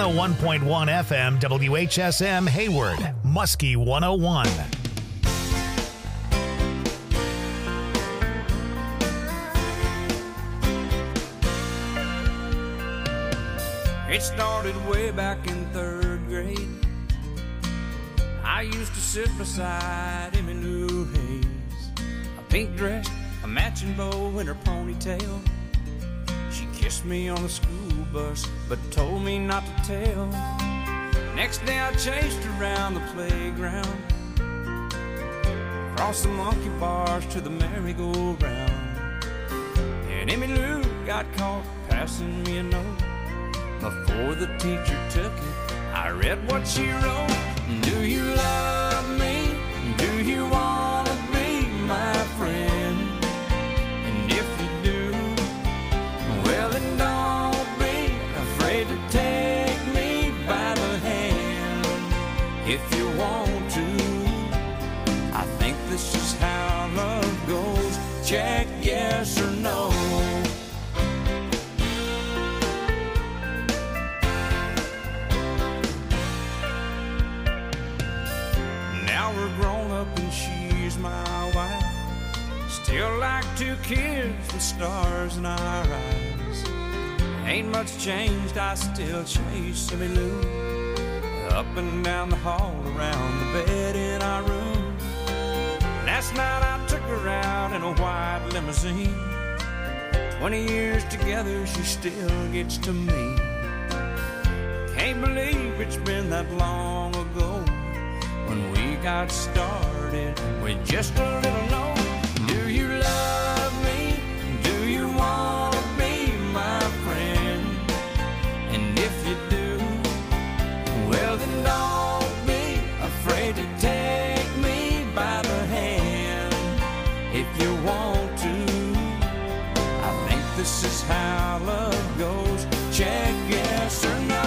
101.1 FM, WHSM Hayward, Muskie 101. It started way back in 3rd grade. I used to sit beside Emmylou Hayes, a pink dress, a matching bow, and her ponytail. She kissed me on the school bus, but told me not to tell. Next day I chased her around the playground, across the monkey bars to the merry-go-round. And Emmylou got caught passing me a note. Before the teacher took it, I read what she wrote. Do you love me? Do you want to be my friend? And if you do, well then don't be afraid to take me by the hand. If you want to, I think this is how love goes. Check yes or no. We're grown up and she's my wife. Still like 2 kids with stars in our eyes. Ain't much changed, I still chase Emmylou up and down the hall, around the bed in our room. Last night I took her out in a white limousine. 20 years together, she still gets to me. Can't believe it's been that long ago when we got started with just a little note. Do you love me? Do you want to be my friend? And if you do, well then don't be afraid to take me by the hand. If you want to, I think this is how love goes. Check yes or no.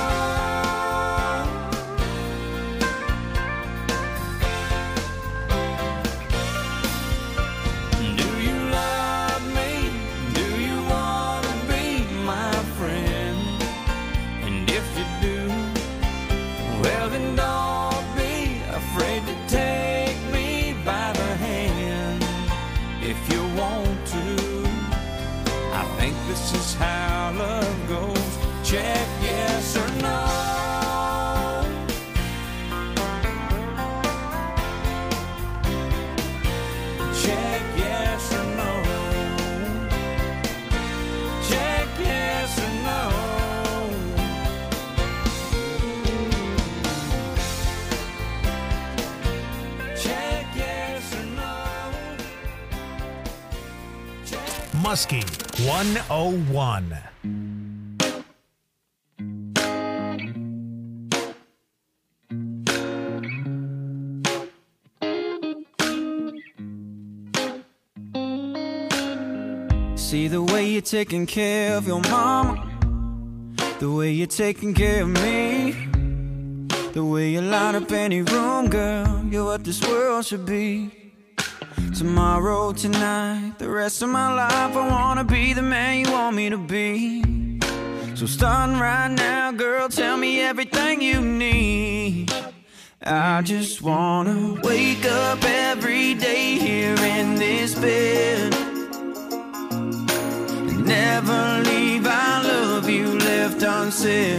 This is how love goes. Check yes or no. Check yes or no. Check yes or no. Check yes or no. Muskie 101. See the way you're taking care of your mama, the way you're taking care of me, the way you light up any room, girl, you're what this world should be. Tomorrow, tonight, the rest of my life, I wanna be the man you want me to be. So starting right now, girl, tell me everything you need. I just wanna wake up every day here in this bed and never leave I love you left unsaid.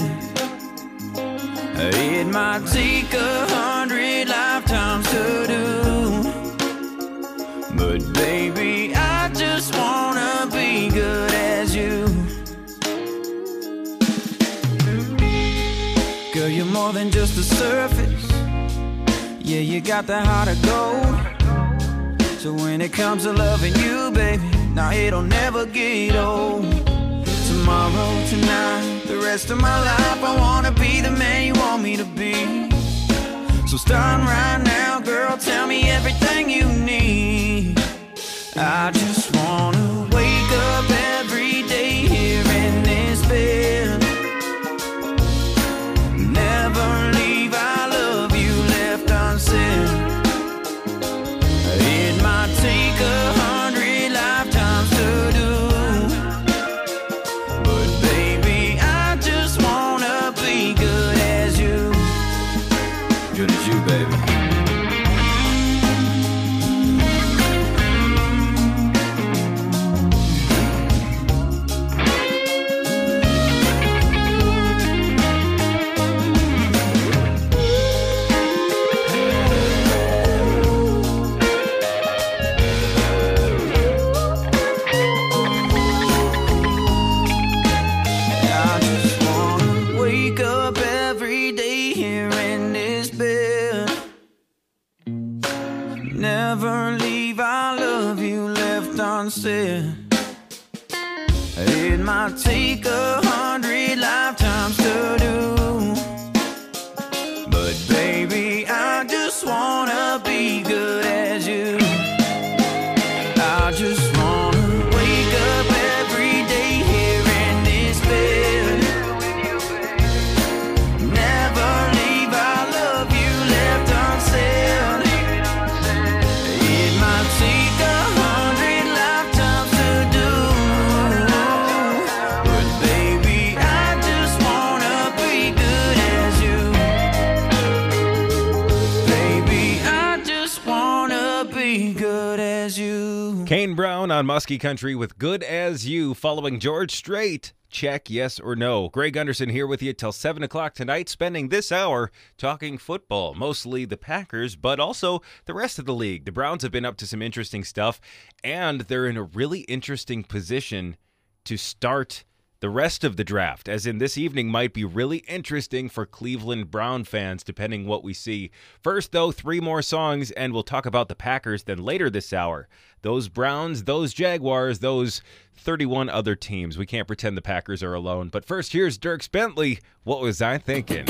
It might take 100 lifetimes to do, but baby, I just wanna be good as you. Girl, you're more than just the surface. Yeah, you got the heart of gold. So when it comes to loving you, baby, now it'll never get old. Tomorrow, tonight, the rest of my life, I wanna be the man you want me to be. So starting right now, girl, tell me everything you need. I just wanna wake up every day here in this bed, never leave I love you left unsaid. It might take 100 lifetimes to do, but baby, I just wanna be good Never leave, I love you left unsaid. It might take 100 lifetimes to do, but baby, I just wanna be good as you. I just wanna wake up every day here in this bed. Never leave, I love you left unsaid. It might take 100 lifetimes to do, but baby, I just wanna be good as you. Baby, I just wanna be good as you. Kane Brown on Muskie Country with Good As You, following George Strait. Check yes or no. Greg Gunderson here with you till 7 o'clock tonight, spending this hour talking football, mostly the Packers, but also the rest of the league. The Browns have been up to some interesting stuff, and they're in a really interesting position to start the rest of the draft, as in this evening might be really interesting for Cleveland Brown fans, depending what we see. First, though, 3 more songs, and we'll talk about the Packers then later this hour. Those Browns, those Jaguars, those 31 other teams. We can't pretend the Packers are alone. But first, here's Dierks Bentley. What was I thinking?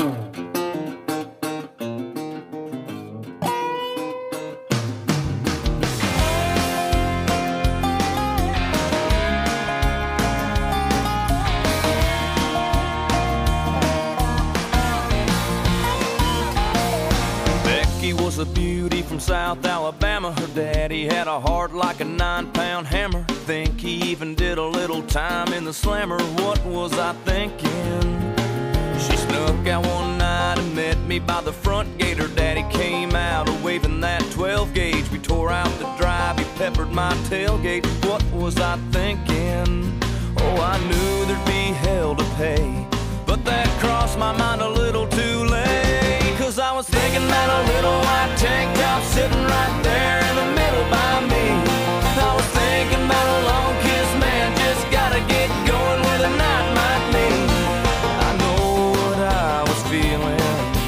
Was a beauty from South Alabama. Her daddy had a heart like a 9-pound hammer. Think he even did a little time in the slammer. What was I thinking? She snuck out one night and met me by the front gate. Her daddy came out waving that 12 gauge. We tore out the drive, he peppered my tailgate. What was I thinking? Oh, I knew there'd be hell to pay, but that crossed my mind a little too late. 'Cause I was thinking about a little white tank top sitting right there in the middle by me. I was thinking about a long kiss, man, just gotta get going where the night might lead. I know what I was feeling,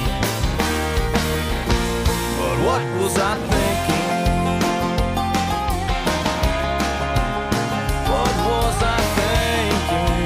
but what was I thinking? What was I thinking?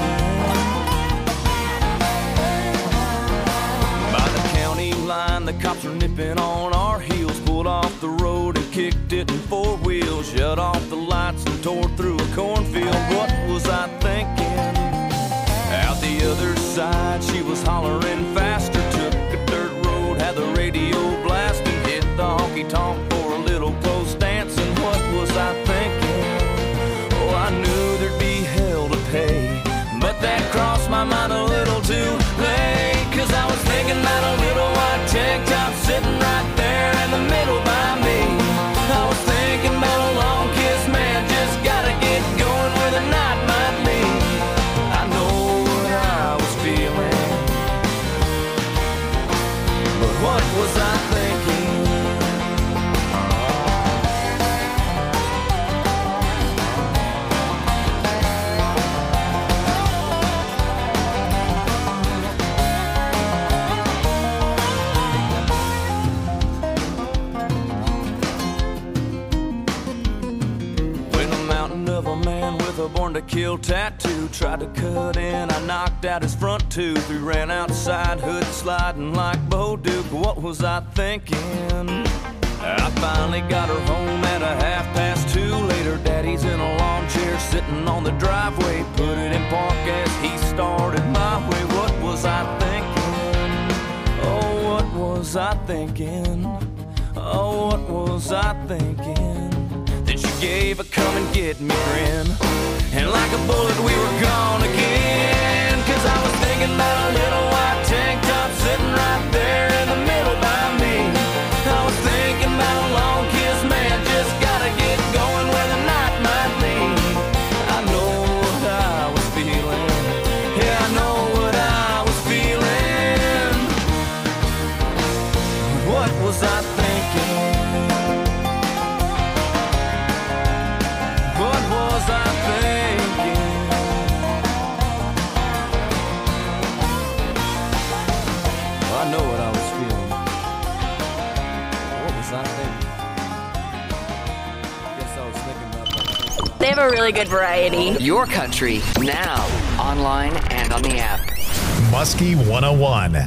By the county line, the cops were nipping on our heels. Pulled off the road and kicked it in 4 wheels. Shut off the lights and tore through a cornfield. What was I thinking? Out the other side, she was hollering faster. Took a dirt road, had the radio blasting. Hit the honky-tonk for a little close dancing. What was I thinking? Oh, I knew there'd be hell to pay, but that crossed my mind a little too late. 'Cause I was thinking about a little white tank top sitting right there in the middle by me. I was thinking about a long kiss, man, just gotta get going where the night might lead. I know what I was feeling, but what was I thinking? A born to kill tattoo tried to cut in, I knocked out his front tooth. We ran outside, hood sliding like Bo Duke. What was I thinking? I finally got her home at 2:30. Later, daddy's in a lawn chair sitting on the driveway. Put it in park as he started my way. What was I thinking? Oh, what was I thinking? Oh, what was I thinking? Then she gave a come and get me grin, and like a bullet we were gone again. 'Cause I was thinking about a little white tank top sitting right there in the middle by me. I was thinking about a long kiss, man, just gotta get going where the night might lead. I know what I was feeling, yeah, I know what I was feeling. What was I thinking? What was I thinking? I know what I was feeling. What was I thinking? They have a really good variety. Your country, now, online and on the app. Muskie 101.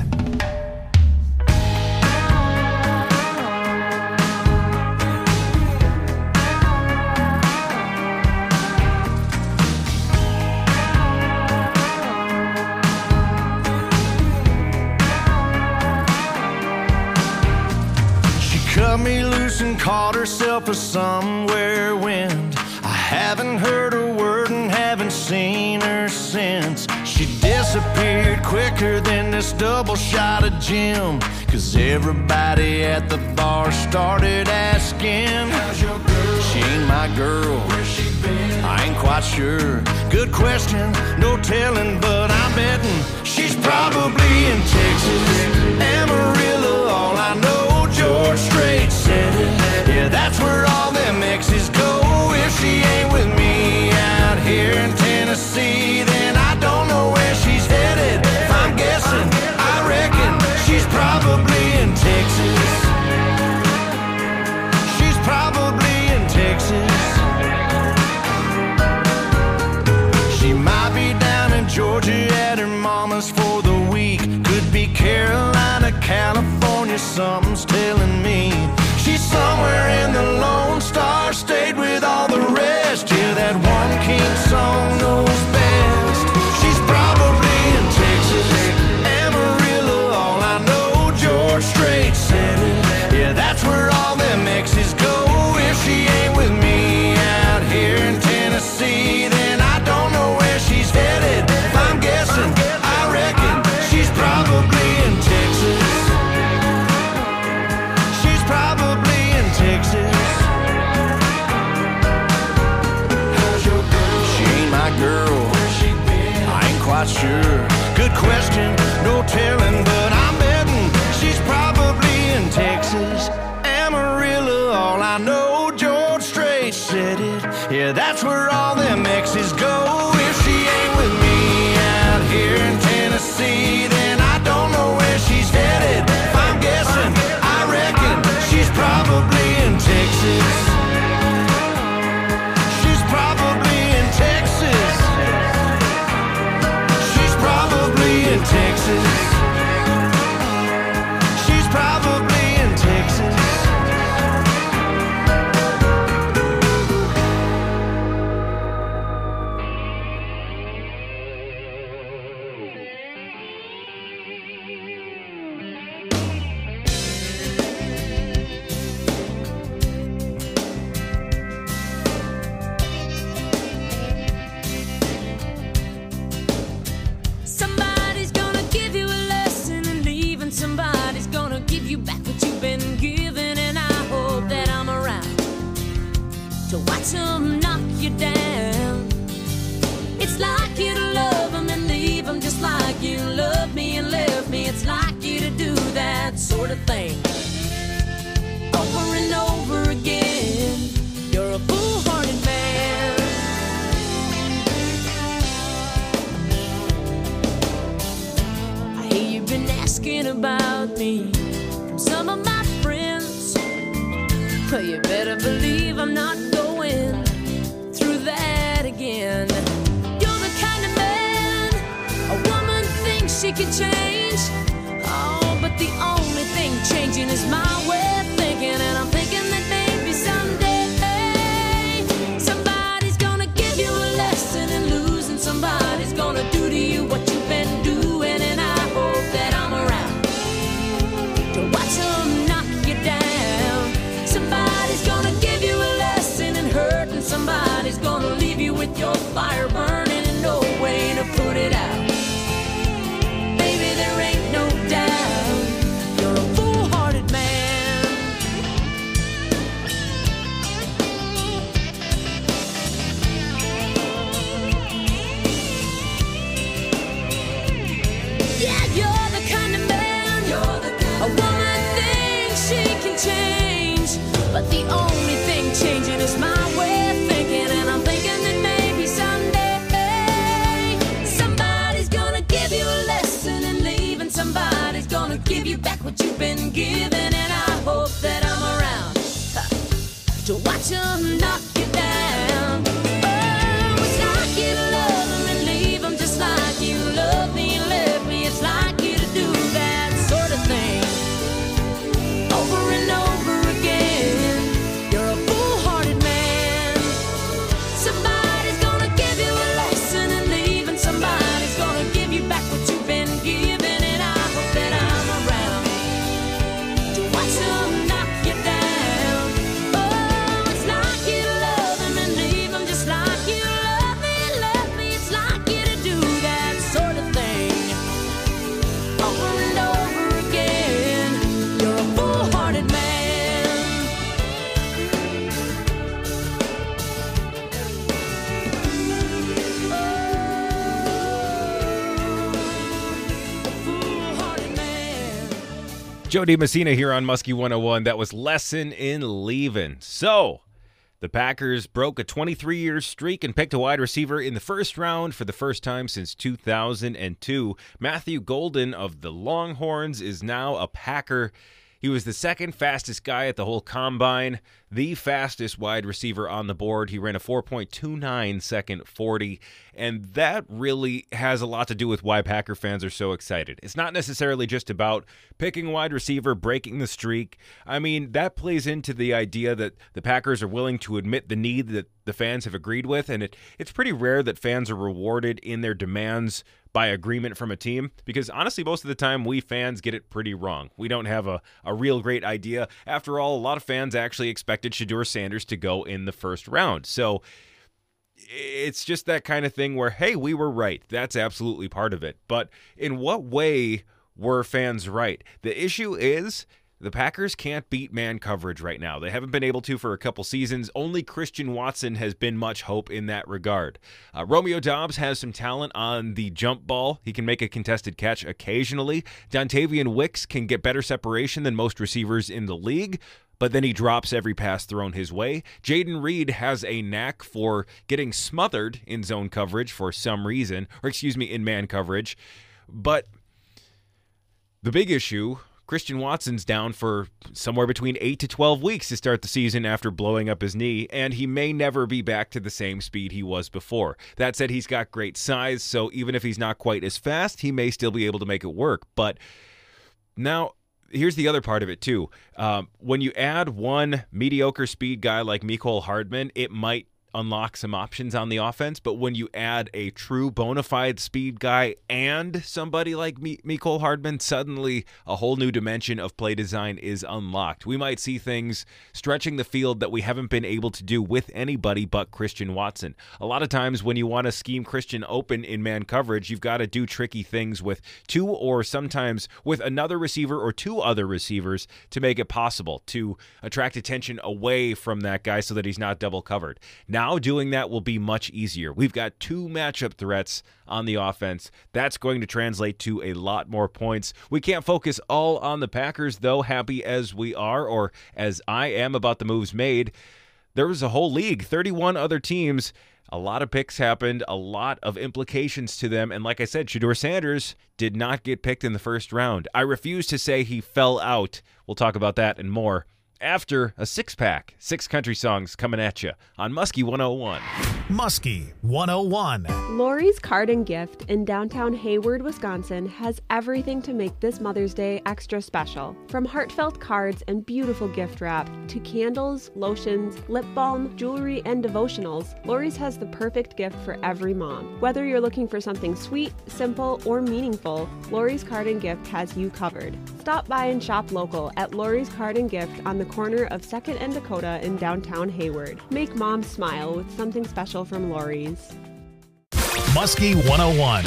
Cut me loose and caught herself a somewhere wind. I haven't heard a word and haven't seen her since. She disappeared quicker than this double shot of gin. Cause everybody at the bar started asking, how's your girl? She ain't my girl. Where's she been? I ain't quite sure. Good question, no telling, but I'm betting she's probably in Texas, Amarillo. All I know, George Strait said it. Yeah, that's where all them exes go. If she ain't with me out here in Tennessee, then I don't know where she's headed. If I'm guessing, I reckon she's probably in Texas. She's probably in Texas. She might be down in Georgia at her mama's for the week. Could be Carolina, California, something's telling me. She's somewhere in the Lone Star State with all the rest. Yeah, that one king song knows best. She's probably in Texas, Amarillo. All I know, George Strait said it. Yeah, that's where all them exes go. If she ain't with me out here in Tennessee, then I don't know where she's headed. If I'm guessing, I reckon she's probably in Texas. She's probably in Texas. How's your girl? She ain't my girl. Where's she been? I ain't quite sure. Good question, no telling, but I'm betting she's probably in Texas, Amarillo. All I know, George Strait said it. Yeah, that's where all them exes go. If she ain't with me out here in Tennessee, then I don't know where she's headed. If I'm guessing, I reckon she's probably in Texas. She's probably in Texas. She's probably in Texas. She's probably in Texas. Somebody's gonna give you a lesson in leaving. Somebody's gonna give you back what you've been given. And I hope that I'm around to watch them knock you down. It's like you to love them and leave them, just like you loved me and left me. It's like you to do that sort of thing over and over again. You're a foolhardy man. I hear you've been asking about me from some of my friends. Well, you better believe I'm not going through that again. You're the kind of man a woman thinks she can change. Oh, but the only thing changing is my way of thinking. And I'm thinking that maybe someday somebody's gonna give you a lesson in losing. Somebody's gonna do to you what you've been doing. And I hope that I'm around to watch them knock you down. Somebody's gonna give you a lesson in hurt, and somebody's gonna leave you with your fire burning and no way to put it out. Baby, there ain't no doubt you're a foolhardy man. Yeah, you're the kind of man a woman thinks she can change, but the only thing changing is my way of thinking. And I'm thinking that maybe someday somebody's gonna give you a lesson in leaving. Somebody's gonna give you back what you've been given. And I hope that I'm around to watch them knock you down. Oh, Joe DiMessina here on Muskie 101. That was Lesson in Leaving. So, the Packers broke a 23-year streak and picked a wide receiver in the first round for the first time since 2002. Matthew Golden of the Longhorns is now a Packer. He was the second fastest guy at the whole combine, the fastest wide receiver on the board. He ran a 4.29 second 40, and that really has a lot to do with why Packer fans are so excited. It's not necessarily just about picking a wide receiver, breaking the streak. I mean, that plays into the idea that the Packers are willing to admit the need that the fans have agreed with, and it's pretty rare that fans are rewarded in their demands by agreement from a team, because honestly, most of the time we fans get it pretty wrong. We don't have a real great idea. After all, a lot of fans actually expected Shedeur Sanders to go in the first round. So it's just that kind of thing where, hey, we were right. That's absolutely part of it. But in what way were fans right? The issue is the Packers can't beat man coverage right now. They haven't been able to for a couple seasons. Only Christian Watson has been much hope in that regard. Romeo Doubs has some talent on the jump ball. He can make a contested catch occasionally. Dontavian Wicks can get better separation than most receivers in the league, but then he drops every pass thrown his way. Jaden Reed has a knack for getting smothered in zone coverage for some reason, in man coverage. But the big issue, Christian Watson's down for somewhere between 8 to 12 weeks to start the season after blowing up his knee, and he may never be back to the same speed he was before. That said, he's got great size, so even if he's not quite as fast, he may still be able to make it work. But now, here's the other part of it, too. When you add one mediocre speed guy like Mecole Hardman, it might unlock some options on the offense, but when you add a true bona fide speed guy and somebody like Mecole Hardman, suddenly a whole new dimension of play design is unlocked. We might see things stretching the field that we haven't been able to do with anybody but Christian Watson. A lot of times when you want to scheme Christian open in man coverage, you've got to do tricky things with two or sometimes with another receiver or two other receivers to make it possible to attract attention away from that guy so that he's not double covered. Now doing that will be much easier. We've got two matchup threats on the offense. That's going to translate to a lot more points. We can't focus all on the Packers, though, happy as we are, or as I am about the moves made. There was a whole league, 31 other teams. A lot of picks happened, a lot of implications to them, and like I said, Shedeur Sanders did not get picked in the first round. I refuse to say he fell out. We'll talk about that and more after a six-pack, 6 country songs coming at you on Muskie 101. Muskie 101. Lori's Card and Gift in downtown Hayward, Wisconsin has everything to make this Mother's Day extra special. From heartfelt cards and beautiful gift wrap to candles, lotions, lip balm, jewelry, and devotionals, Lori's has the perfect gift for every mom. Whether you're looking for something sweet, simple, or meaningful, Lori's Card and Gift has you covered. Stop by and shop local at Lori's Card and Gift on the corner of 2nd and Dakota in downtown Hayward. Make mom smile with something special from Lori's. Muskie 101.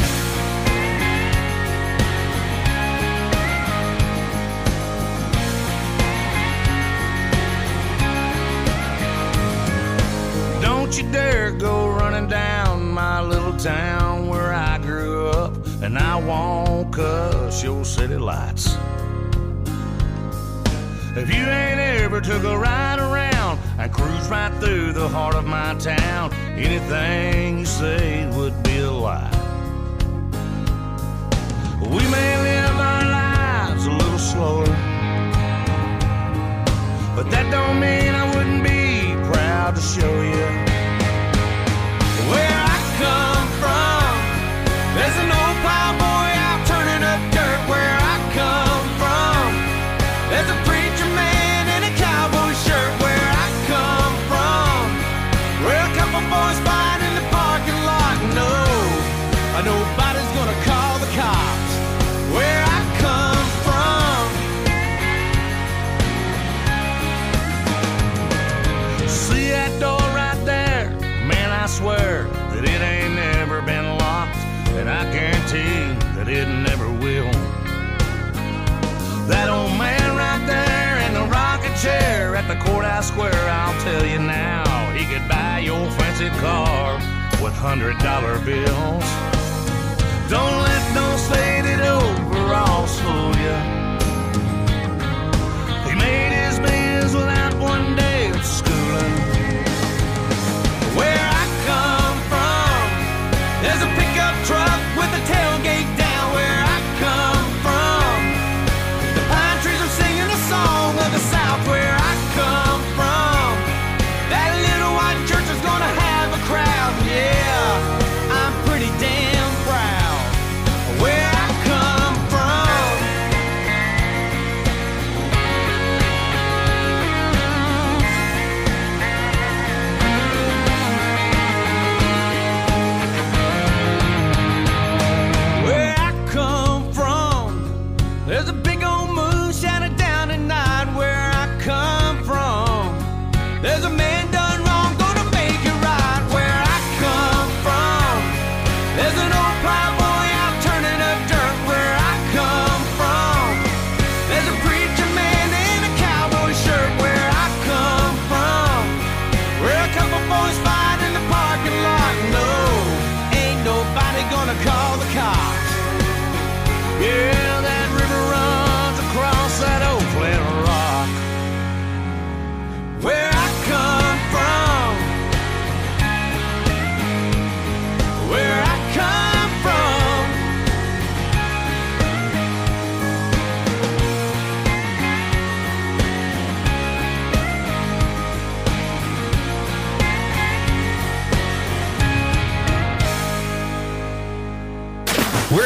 Don't you dare go running down my little town where I grew up, and I won't cuss your city lights. If you ain't ever took a ride around and cruise right through the heart of my town, anything you say would be a lie. We may live our lives a little slower, but that don't mean I wouldn't be proud to show you where I come from. There's an old plowboy out turning up dirt where I come from. There's a preacher man in a cowboy shirt where I come from. Where a couple boys fight in the parking lot. No, nobody's gonna call the cops where I come from. See that door right there? Man, I swear that it ain't never been locked, and I guarantee that it never will. That old man right there in the rocking chair at the courthouse square, I'll tell you now, he could buy your fancy car with $100 bills. Don't let those faded overalls fool you.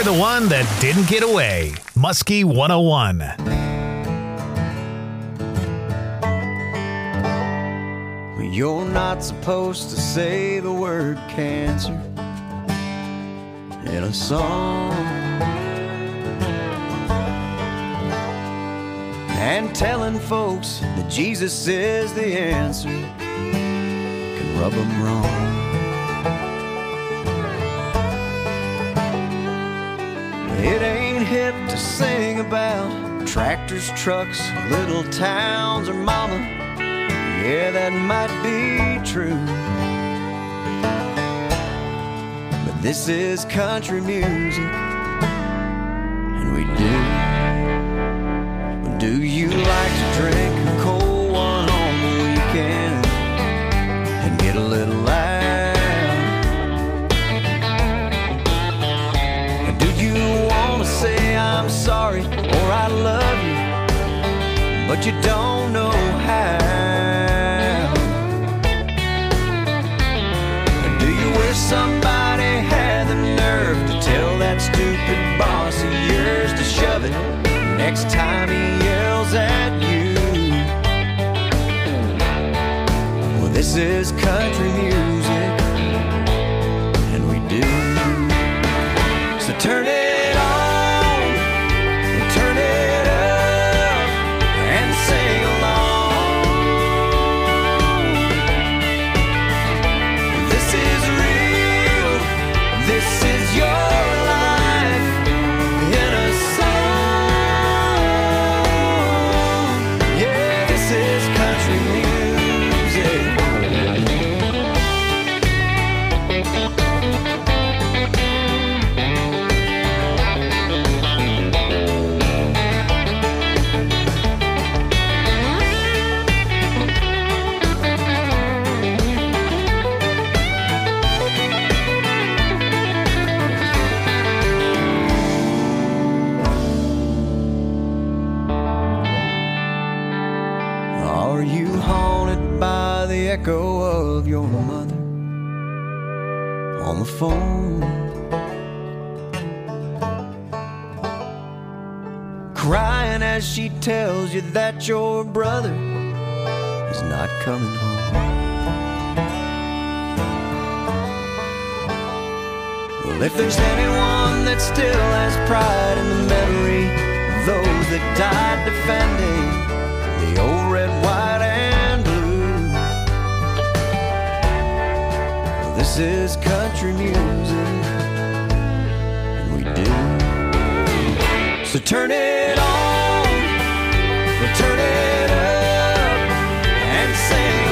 the one that didn't get away. Muskie 101. You're not supposed to say the word cancer in a song. And telling folks that Jesus is the answer can rub them wrong. It ain't hip to sing about tractors, trucks, little towns, or mama. Yeah, that might be true, but this is country music, and we do. Do you like to drink a cold one on the weekend and get a little loud? Do you want to say I'm sorry or I love you, but you don't know how? Somebody had the nerve to tell that stupid boss of yours to shove it next time he yells at you. Well, this is country music, and we do. So turn it on, and turn it up, and sing along. This is real. This is your life in a song. Yeah, this is country music. Are you haunted by the echo of your mother on the phone, crying as she tells you that your brother is not coming home? Well, if there's anyone that still has pride in the memory of those that died defending the old red, white, and blue, well, this is country music, and we do. So turn it on, or turn it up, and sing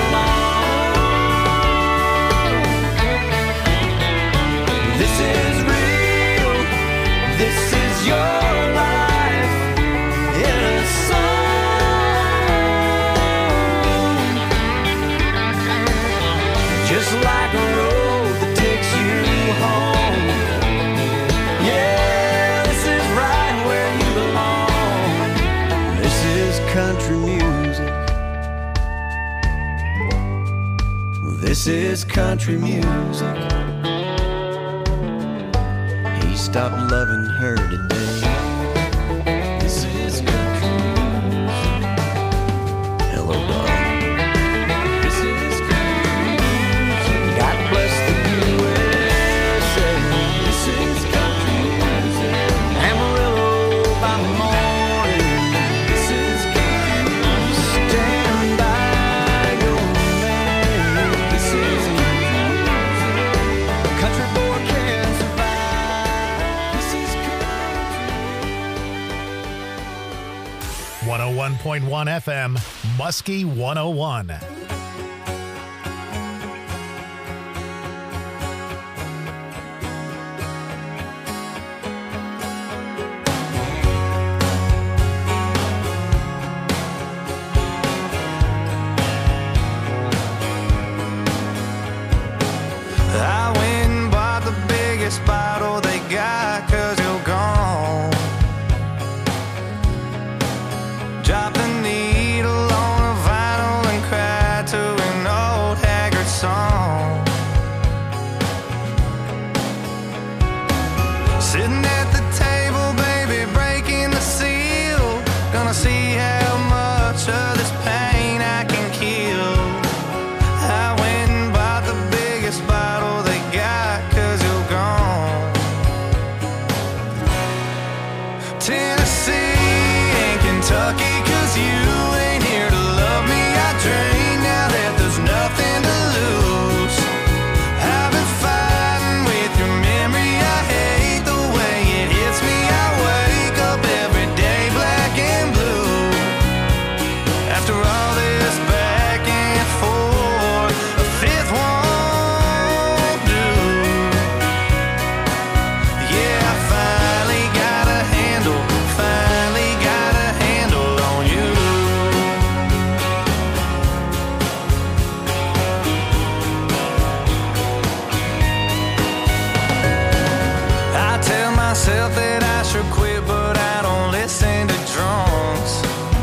along. This is real, this is your life in a song. Just like a road that takes you home. Yeah, this is right where you belong. This is country music. This is country music. He stopped loving her today. This is country music. Hello, darling. God bless the USA. This is country music. Amarillo by morning. This is country music. Stand by your man. This is country boy can't survive. This is country. 101.1 FM, Muskie 101. I went and bought the biggest bottle they got, 'cause you're gone. Dropped the needle on a vinyl and cried much of this pain I can kill. I went and bought the biggest bottle they got, 'cause you're gone. Tennessee and Kentucky, 'cause you ain't here to love me. I drink now that there's nothing to lose. I've been fighting with your memory. I hate the way it hits me. I wake up every day black and blue. After all this back and forth, a fifth won't do. Yeah, I finally got a handle on you. I tell myself that I should quit, but I don't listen to drunks.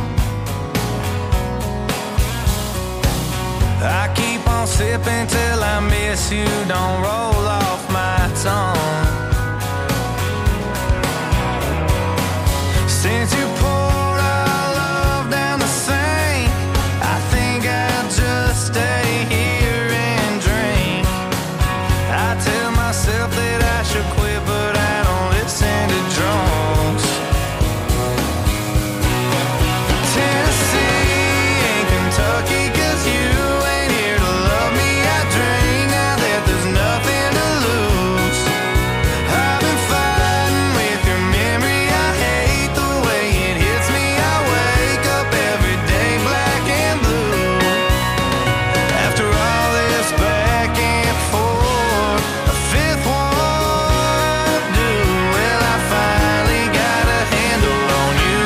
I keep on sipping till I miss you, don't roll off my tongue. Since you poured our love down the sink, I think I'll just stay here and drink. I tell myself that I should quit, but I don't listen to drunks. Tennessee and Kentucky, 'cause you ain't here to love me. I drink now that there's nothing to lose. I've been fighting with your memory. I hate the way it hits me. I wake up every day black and blue. After all this back and forth, a fifth won't do. Well, I finally got a handle on you.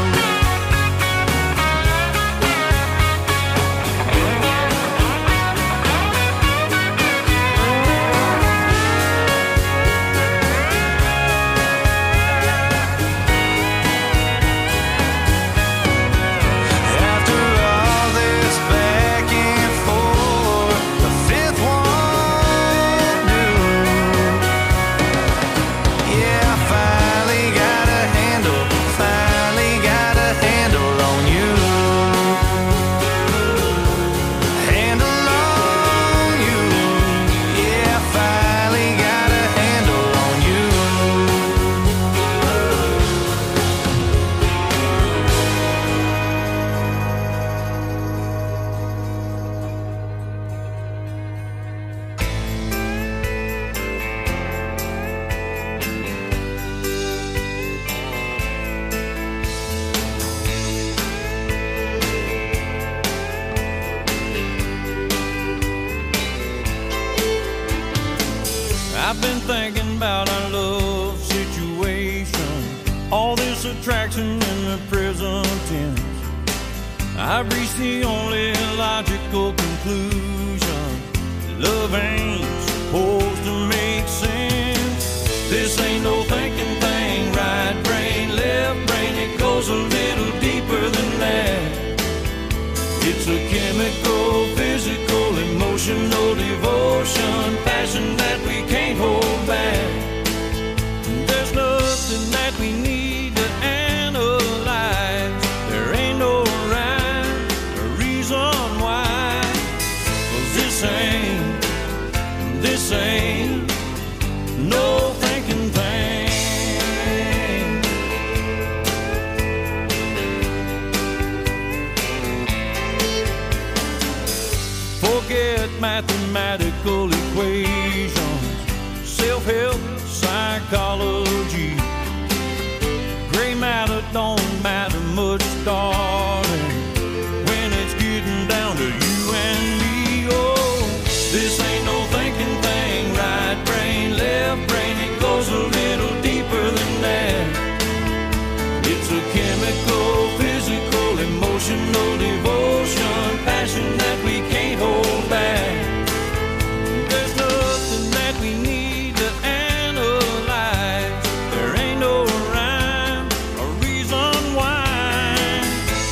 After all this back and forth, the fifth won't do. Yeah, I finally got a handle on you. Handle on you. Yeah, I finally got a handle on you. I've been thinking about our love situation, all this attraction in the present tense. I've reached the only logical conclusion: love ain't supposed to make sense. This ain't no thinking thing, right brain, left brain, it goes a little deeper than that. It's a chemical, physical, emotional devotion, passion that we can't hold back. There's nothing that we need to analyze. There ain't no rhyme or reason why. 'Cause this ain't no thinking thing. Forget mathematical equations, self-help, psychology. Gray matter don't matter much, darling, when it's getting down to you and me. Oh, this ain't no thinking thing, right brain, left brain, it goes a little deeper than that. It's a chemical, physical, emotional devotion, passion that we can't hold back. There's nothing that we need to analyze. There ain't no rhyme or reason why.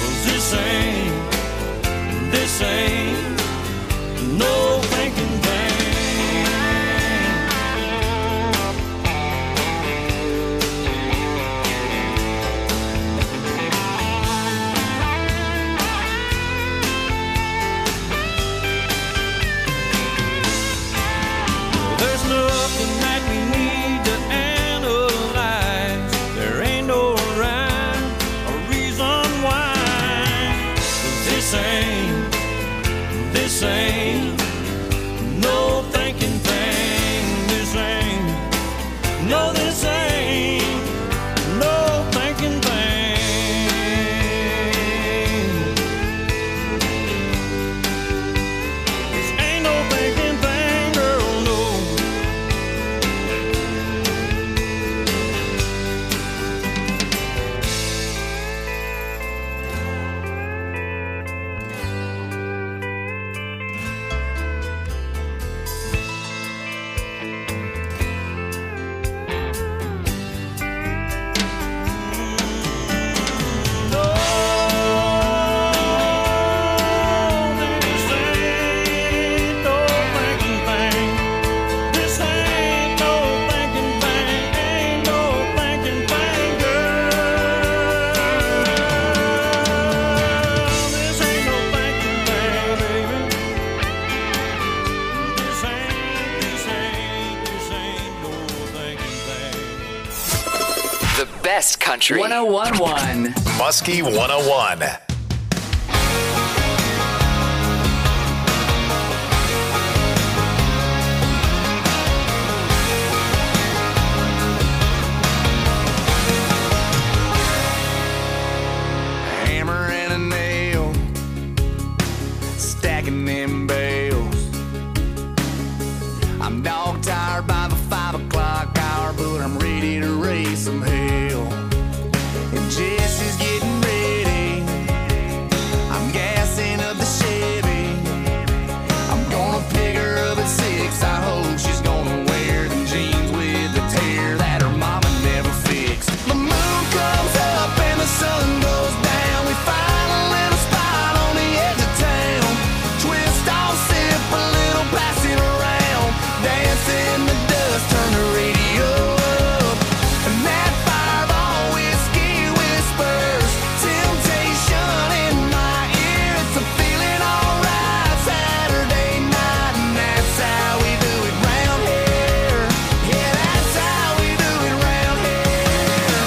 West Country 101.1. Muskie 101. Hammer and a nail, stacking them bales. I'm dog tired by the 5 o'clock hour, but I'm ready to raise some hell. And Jesse's getting ready, I'm gassing up the Chevy. I'm gonna pick her up at 6, I hope she's gonna wear them jeans with the tear that her mama never fixed. The moon comes up and the sun goes down, we find a little spot on the edge of town. Twist off, sip a little, pass it around, dance in the dust, turn the radio up. And that Fireball whiskey whispers temptation in my ear. It's a feeling alright Saturday night, and that's how we do it round here. Yeah, that's how we do it round here.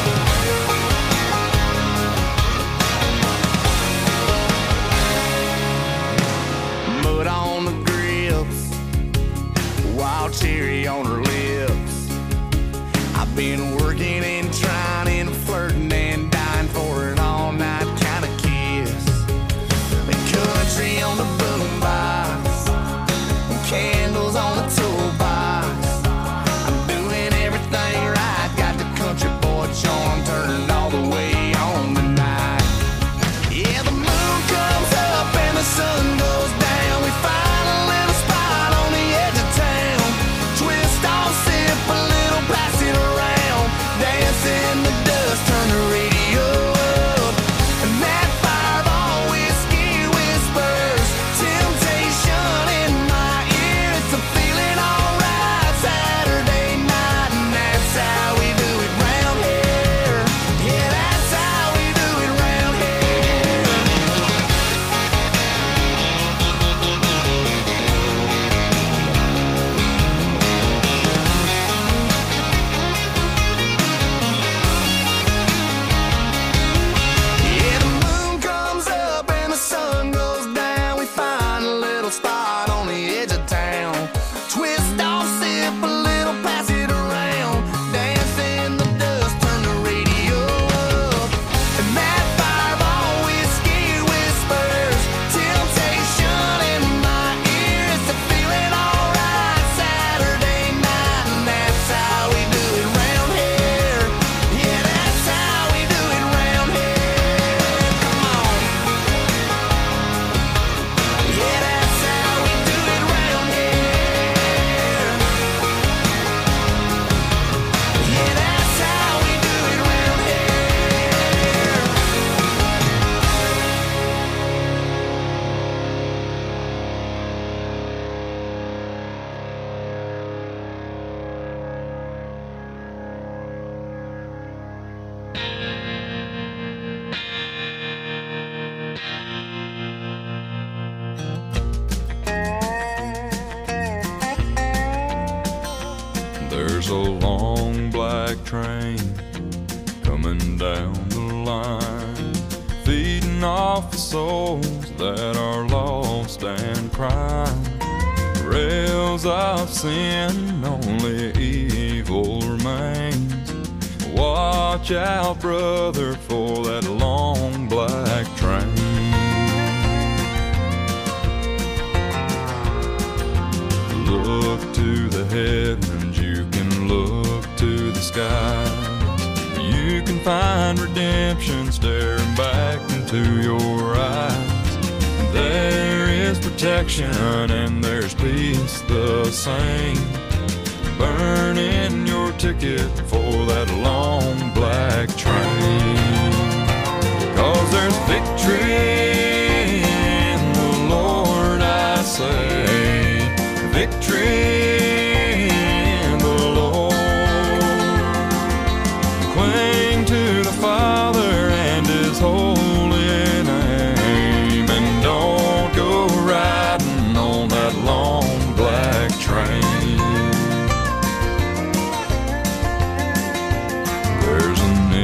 Mud on the grips, wild cherry on her lips. I've been working and trying and flirting and dying for an all-night kind of kiss. The country on the boombox, candles on the toolbox. I'm doing everything right, got the country boy charm turned all the way on tonight. Yeah, the moon comes up and the sun goes down, we find a little spot on the edge of town. Twist off, sip a little, pass it around, dance in the dust, turn the radio up. And that Fireball whiskey whispers temptation in my ear. It's a feeling alright Saturday night, and that's how we do it round here. Yeah, that's how we do it round here. Yeah, the moon comes up and the sun goes down, we find a little spot on the edge of town. Twist off, sip a little, pass it around, dance in the dust, turn the radio up. And that Fireball whiskey whispers temptation in my ear. It's a feeling alright Saturday night, and that's how we do it round here. Yeah, that's how we do it round here. Come on. Yeah, that's how we do it round here. Yeah, that's how we do it round here. There's a long black train coming down the line, feeding off the souls that are lost and crying. Rails of sin, only evil remains. Watch out, brother, for that long black train. Look to the heavens, you can look to the skies. You can find redemption staring back into your eyes. There is protection and there's peace the same. Burning your ticket for that long black train. 'Cause there's victory in the Lord, I say. Victory in the Lord. Cling to the Father and His holy name, and don't go riding on that long black train. There's an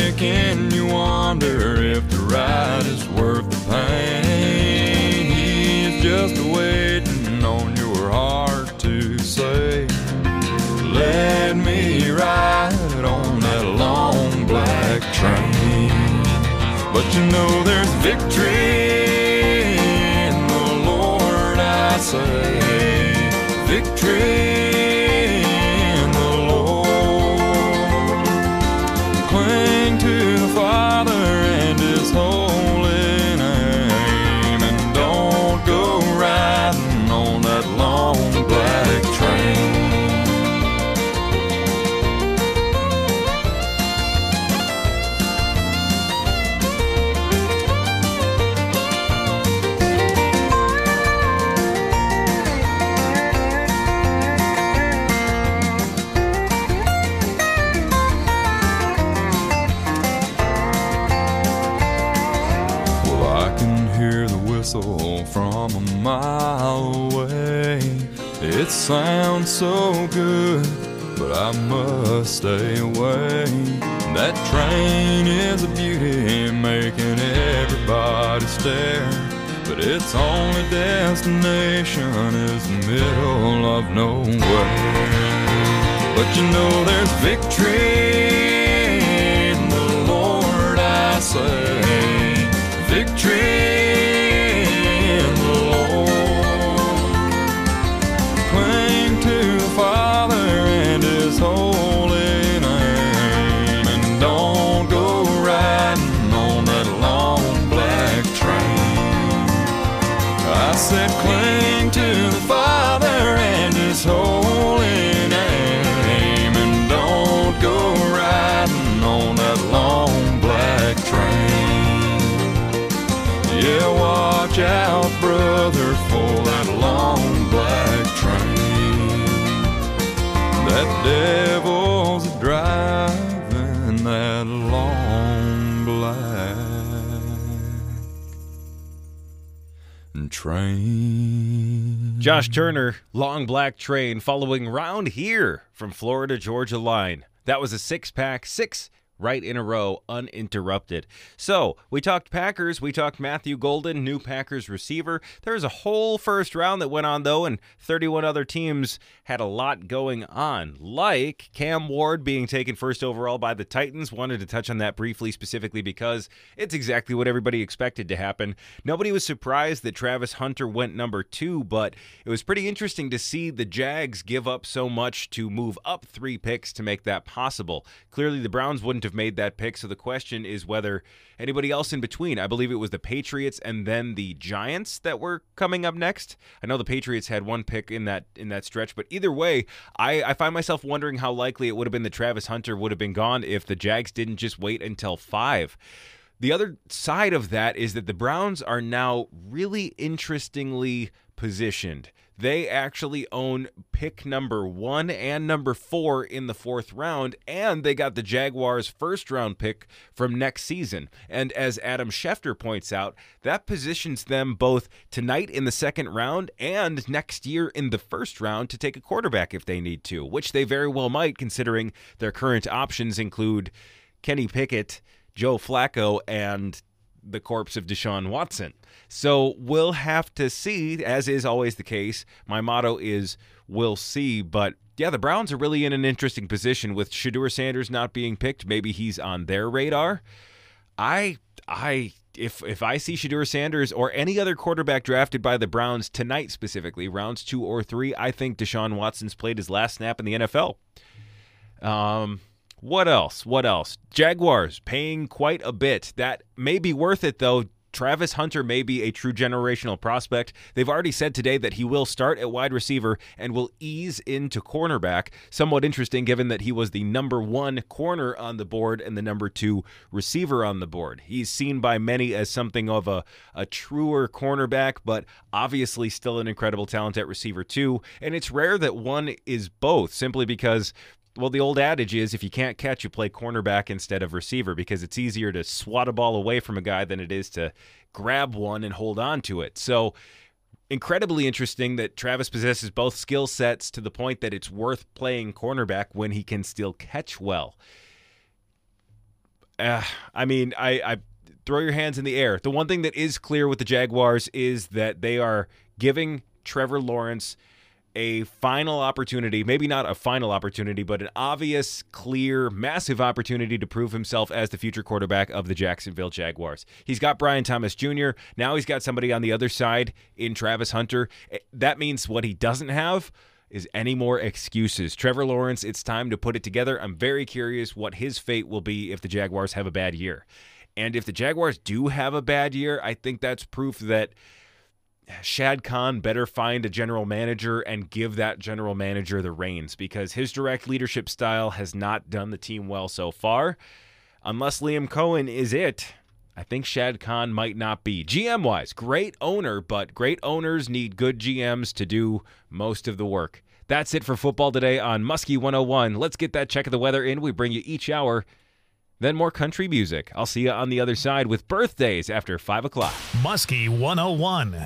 making you wonder if the ride is worth the pain. He's just waiting on your heart to say, let me ride on that long black train. But you know there's victory in the Lord, I say. Victory in the Lord. Cling to the Father and His holy name, and don't go riding on that long black train. From a mile away, it sounds so good, but I must stay away. That train is a beauty, making everybody stare, but its only destination is the middle of nowhere. But you know there's victory in the Lord, I say. Victory. Father and His holy name, and don't go riding on that long black train. I said cling to the Father and His holy name, and don't go riding on that long black train. Yeah, watch out, brother, for that long black train. That devil's driving that long black train. Josh Turner, Long Black Train, following Round Here from Florida Georgia Line. That was a 6-pack, 6 right in a row, uninterrupted. So, we talked Packers, we talked Matthew Golden, new Packers receiver. There was a whole first round that went on, though, and 31 other teams had a lot going on, like Cam Ward being taken first overall by the Titans. Wanted to touch on that briefly, specifically because it's exactly what everybody expected to happen. Nobody was surprised that Travis Hunter went number 2, but it was pretty interesting to see the Jags give up so much to move up 3 picks to make that possible. Clearly, the Browns wouldn't have made that pick, so the question is whether anybody else in between. I believe it was the Patriots and then the Giants that were coming up next. I know the Patriots had 1 pick in that stretch, but either way, I find myself wondering how likely it would have been that Travis Hunter would have been gone if the Jags didn't just wait until 5. The other side of that is that the Browns are now really interestingly positioned. They actually own pick number 1 and number 4 in the 4th round, and they got the Jaguars' first-round pick from next season. And as Adam Schefter points out, that positions them both tonight in the 2nd round and next year in the 1st round to take a quarterback if they need to, which they very well might, considering their current options include Kenny Pickett, Joe Flacco, and the corpse of Deshaun Watson. So we'll have to see, as is always the case. My motto is we'll see, but yeah, the Browns are really in an interesting position with Shedeur Sanders not being picked. Maybe he's on their radar. If I see Shedeur Sanders or any other quarterback drafted by the Browns tonight specifically, rounds 2 or 3, I think Deshaun Watson's played his last snap in the NFL. What else? Jaguars paying quite a bit. That may be worth it, though. Travis Hunter may be a true generational prospect. They've already said today that he will start at wide receiver and will ease into cornerback. Somewhat interesting given that he was the number 1 corner on the board and the number 2 receiver on the board. He's seen by many as something of a truer cornerback, but obviously still an incredible talent at receiver too. And it's rare that one is both, simply because, well, the old adage is if you can't catch, you play cornerback instead of receiver, because it's easier to swat a ball away from a guy than it is to grab one and hold on to it. So incredibly interesting that Travis possesses both skill sets to the point that it's worth playing cornerback when he can still catch well. I throw your hands in the air. The one thing that is clear with the Jaguars is that they are giving Trevor Lawrence a final opportunity, maybe not a final opportunity, but an obvious, clear, massive opportunity to prove himself as the future quarterback of the Jacksonville Jaguars. He's got Brian Thomas Jr. Now he's got somebody on the other side in Travis Hunter. That means what he doesn't have is any more excuses. Trevor Lawrence, it's time to put it together. I'm very curious what his fate will be if the Jaguars have a bad year. And if the Jaguars do have a bad year, I think that's proof that Shad Khan better find a general manager and give that general manager the reins, because his direct leadership style has not done the team well so far. Unless Liam Cohen is it, I think Shad Khan might not be. GM-wise, great owner, but great owners need good GMs to do most of the work. That's it for football today on Muskie 101. Let's get that check of the weather in. We bring you each hour, then more country music. I'll see you on the other side with birthdays after 5 o'clock. Muskie 101.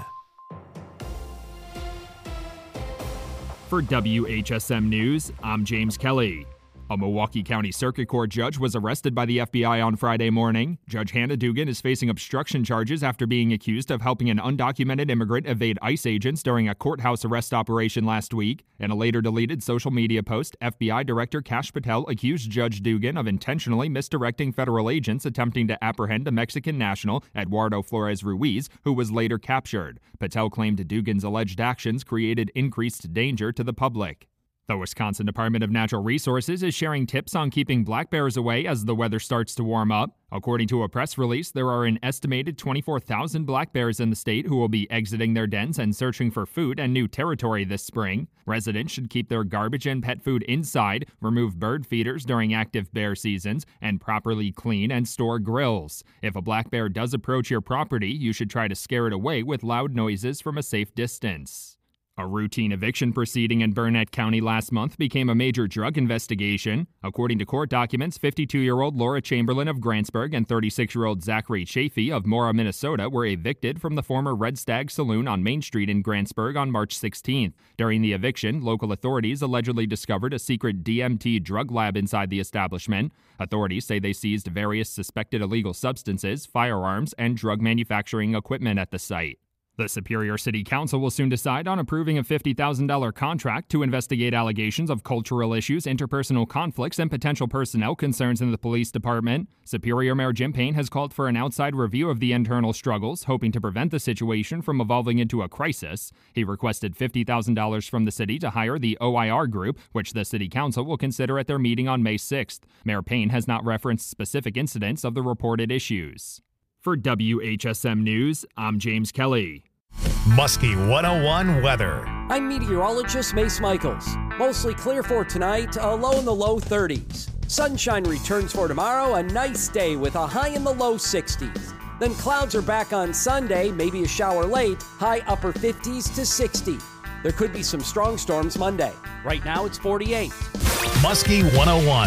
For WHSM News, I'm James Kelly. A Milwaukee County Circuit Court judge was arrested by the FBI on Friday morning. Judge Hannah Dugan is facing obstruction charges after being accused of helping an undocumented immigrant evade ICE agents during a courthouse arrest operation last week. In a later deleted social media post, FBI Director Kash Patel accused Judge Dugan of intentionally misdirecting federal agents attempting to apprehend a Mexican national, Eduardo Flores Ruiz, who was later captured. Patel claimed Dugan's alleged actions created increased danger to the public. The Wisconsin Department of Natural Resources is sharing tips on keeping black bears away as the weather starts to warm up. According to a press release, there are an estimated 24,000 black bears in the state who will be exiting their dens and searching for food and new territory this spring. Residents should keep their garbage and pet food inside, remove bird feeders during active bear seasons, and properly clean and store grills. If a black bear does approach your property, you should try to scare it away with loud noises from a safe distance. A routine eviction proceeding in Burnett County last month became a major drug investigation. According to court documents, 52-year-old Laura Chamberlain of Grantsburg and 36-year-old Zachary Chafee of Mora, Minnesota were evicted from the former Red Stag Saloon on Main Street in Grantsburg on March 16th. During the eviction, local authorities allegedly discovered a secret DMT drug lab inside the establishment. Authorities say they seized various suspected illegal substances, firearms, and drug manufacturing equipment at the site. The Superior City Council will soon decide on approving a $50,000 contract to investigate allegations of cultural issues, interpersonal conflicts, and potential personnel concerns in the police department. Superior Mayor Jim Payne has called for an outside review of the internal struggles, hoping to prevent the situation from evolving into a crisis. He requested $50,000 from the city to hire the OIR group, which the City Council will consider at their meeting on May 6th. Mayor Payne has not referenced specific incidents of the reported issues. For WHSM News, I'm James Kelly. Muskie 101 weather. I'm meteorologist Mace Michaels. Mostly clear for tonight, a low in the low 30s. Sunshine returns for tomorrow, a nice day with a high in the low 60s. Then clouds are back on Sunday, maybe a shower late, high upper 50s to 60. There could be some strong storms Monday. Right now it's 48. Muskie 101.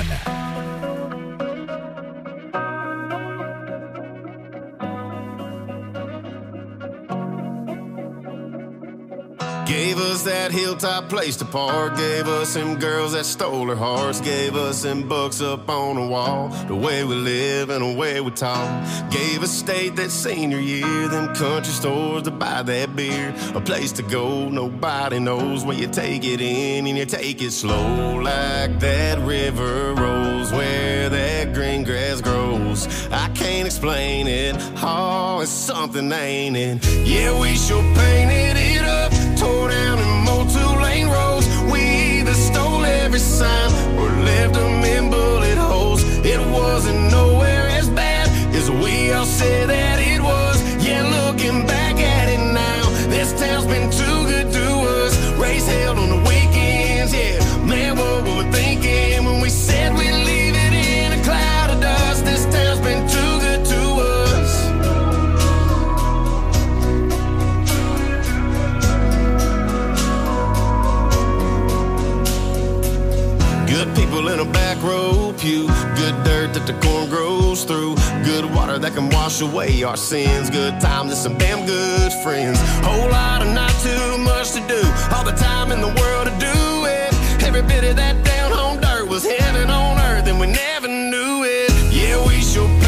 Gave us that hilltop place to park. Gave us them girls that stole our hearts. Gave us them books up on the wall. The way we live and the way we talk. Gave us state that senior year. Them country stores to buy that beer. A place to go nobody knows when you take it in and you take it slow. Like that river rolls where that green grass grows. I can't explain it. Oh, it's something, ain't it? Yeah, we sure painted it up. Tore down and mowed 2-lane roads. We either stole every sign or left them in bullet holes. It wasn't nowhere as bad as we all said that it was. Yeah, looking back at it now, this town's been too good to us. Race held on the weekends, yeah. Man, what were we thinking when we said we'd leave it in a cloud of dust? This town's been too good to us. Good people in a back row pew. Good dirt that the corn grows through. Good water that can wash away our sins. Good times and some damn good friends. Whole lot of not too much to do. All the time in the world to do it. Every bit of that down home dirt was heaven on earth and we never knew it. Yeah, we sure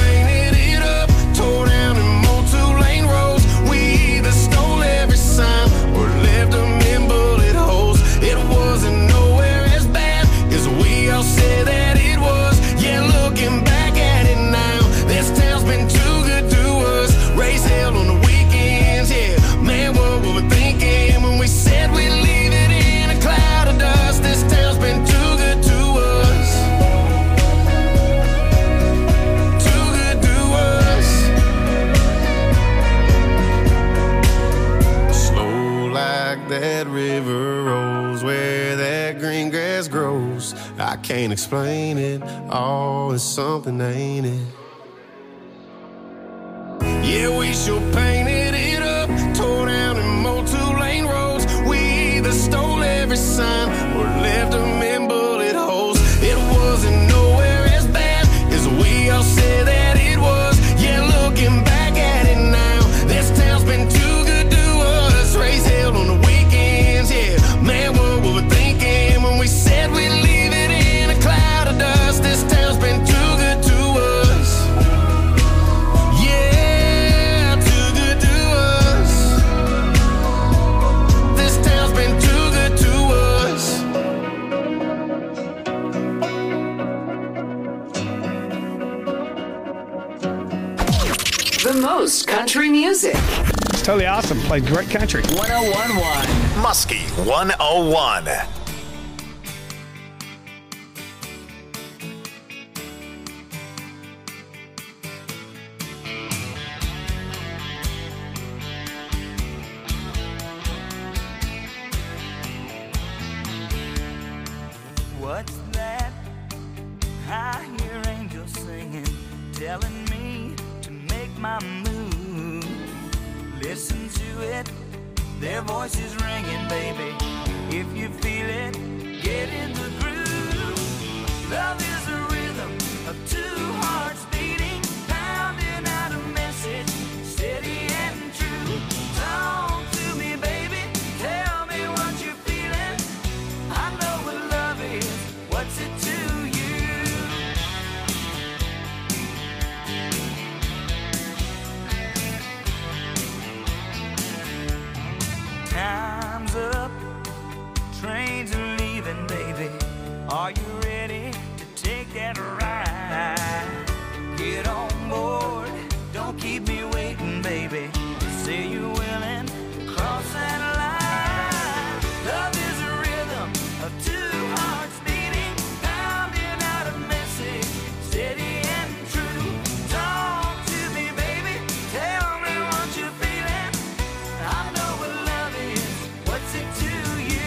can't explain it. Oh, it's something, ain't it? Yeah, we sure painted it up, tore down and mowed 2-lane roads. We either stole every sign or left them in bullet holes. It wasn't nowhere as bad as we all said that it was. Yeah, looking back at it now, this town's been too good to us. Raise hell on the weekends, yeah. Man, what were we thinking when we said we'd leave it in a cloud of dust? This town's been too good to us. Yeah, too good to us. This town's been too good to us. The most country music. It's totally awesome. Played great country. 101.1. Muskie 101. What's that? I hear angels singing, telling me to make my move. Listen to it, their voices ringing, baby. If you feel it, get in the groove. Love is a rhythm of two hearts beating, pounding out a message, steady and true. Talk to me, baby, tell me what you're feeling. I know what love is, what's it to you? Time's up, trains are leaving, baby. Are you ready to take that ride? Get on board, don't keep me waiting, baby. Say you're willing to cross that line. Love is a rhythm of two hearts beating, pounding out a message, steady and true. Talk to me, baby, tell me what you're feeling. I know what love is, what's it to you?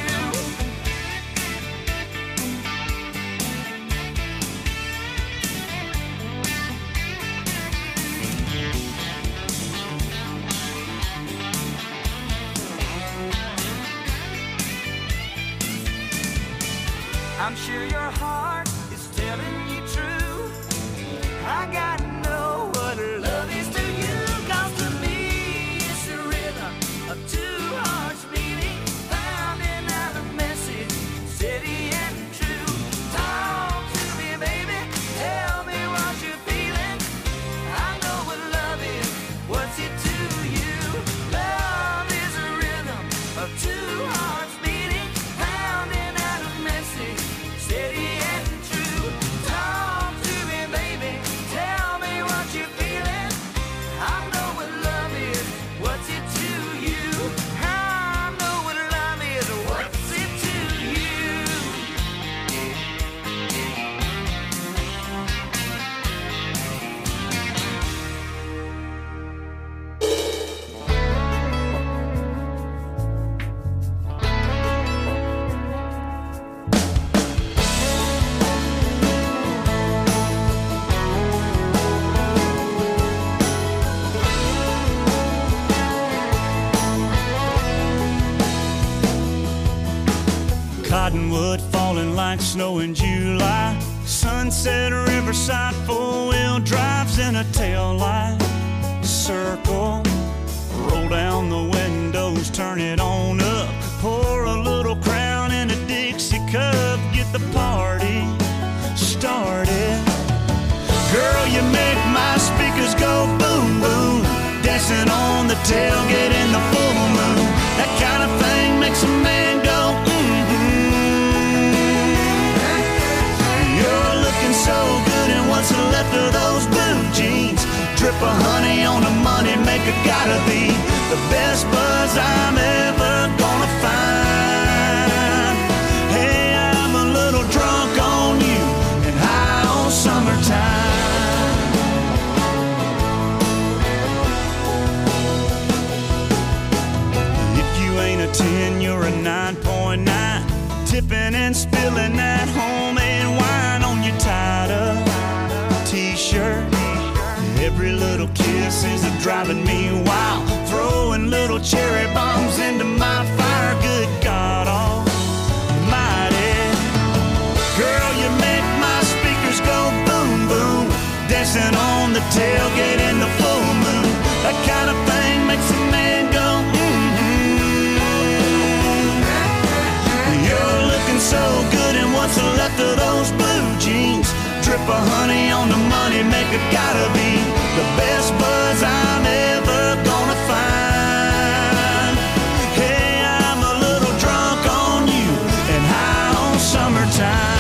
I'm sure your heart is telling you true. I gotta know what love is to you. 'Cause to me it's the rhythm of two hearts beating, pounding out a message, steady and true. Talk to me, baby, tell me what you're feeling. I know what love is, what's it to you? Love is a rhythm of two hearts beating, pounding out a message, steady and true. Talk to me, baby, tell me what you're feeling. I know what love is, what's it to you? I know what love is, what's it to you? Cottonwood falling like snow in July. Sunset Riverside, four-wheel drives in a tail light. Circle, roll down the windows, turn it on up. Pour a little Crown in a Dixie cup, get the party started. Girl, you make my speakers go boom, boom. Dancing on the tailgate in the full moon. That kind of thing makes a man go, You're looking so good in what's left of those blue jeans. Drip of honey on the money maker, gotta be the best buzz I'm ever gonna find. Hey, I'm a little drunk on you and high on summertime. If you ain't a 10, you're a 9.9. Tipping and spilling that homemade wine. Every little kiss is driving me wild, throwing little cherry bombs into my fire. Good God almighty. Girl, you make my speakers go boom, boom. Dancing on the tailgate in the full moon. That kind of thing makes a man go, You're looking so good in what's left of those blue jeans. Drip of honey on the money maker, gotta be the best buzz I'm ever gonna find. Hey, I'm a little drunk on you and high on summertime.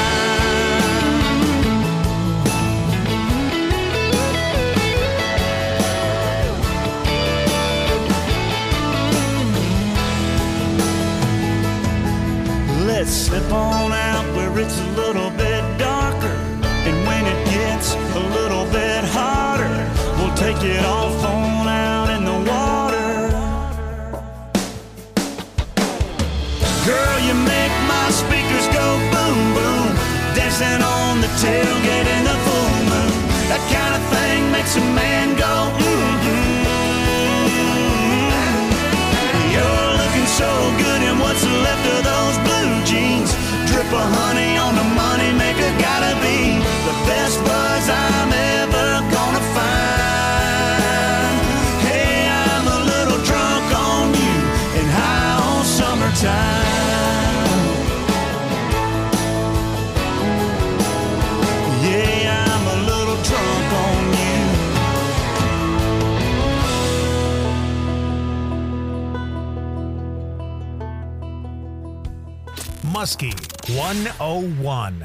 Let's slip on out where it's a little bit darker, and when it gets a little bit hotter, we'll take it off on out in the water. Girl, you make my speakers go boom, boom. Dancing on the tailgate in the full moon. That kind of thing makes a man go, You're looking so good in what's left of those blue jeans. Drip of honey on the money maker, gotta be the best buzz I'm ever gonna find. Hey, I'm a little drunk on you and high on summertime. Yeah, I'm a little drunk on you. Muskie 101.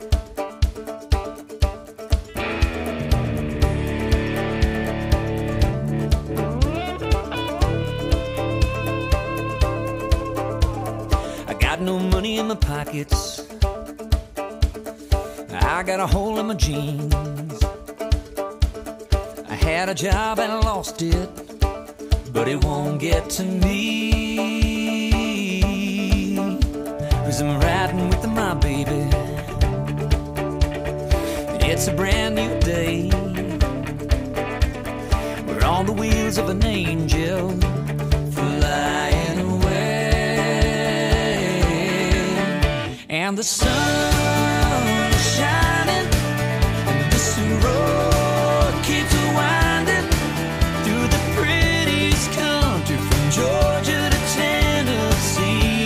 I got no money in my pockets. I got a hole in my jeans. I had a job and I lost it, but it won't get to me. 'Cause I'm riding with my baby. It's a brand new day. We're on the wheels of an angel flying away. And the sun is shining, and this road keeps winding through the prettiest country from Georgia to Tennessee.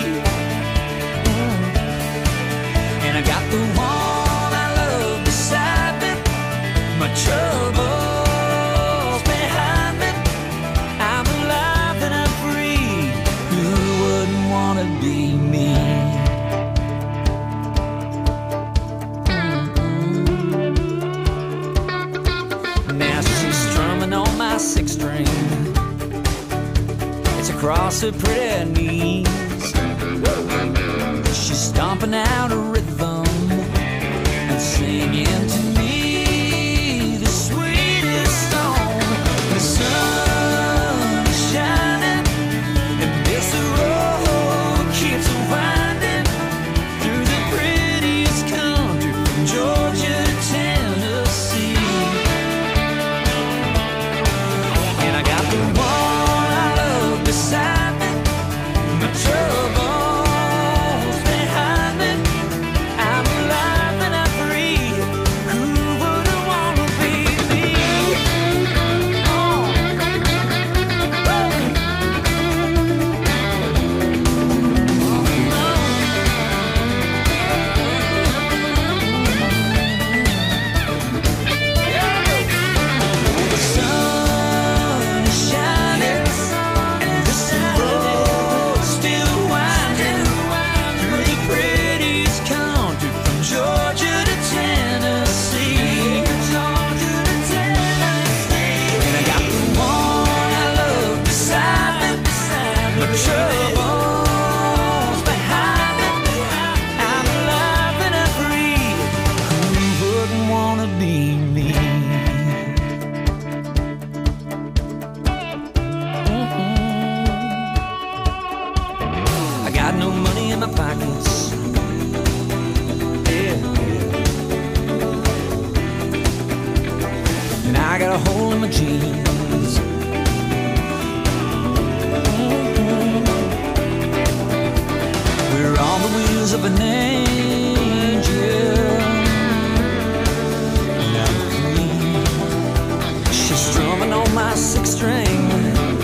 And I got the one I love beside me, my troubles behind me. I'm alive and I'm free. Who wouldn't want to be me? Now she's strumming on my six string. It's across her pretty knees. She's stomping out a rhythm and singing to me the sweetest song. The sun is shining, and this road keeps winding through the prettiest country from Georgia to Tennessee. And I got the one I love beside me, my troubles behind me. I got a hole in my jeans. We're on the wheels of an angel. Now free. She's strumming on my 6-string.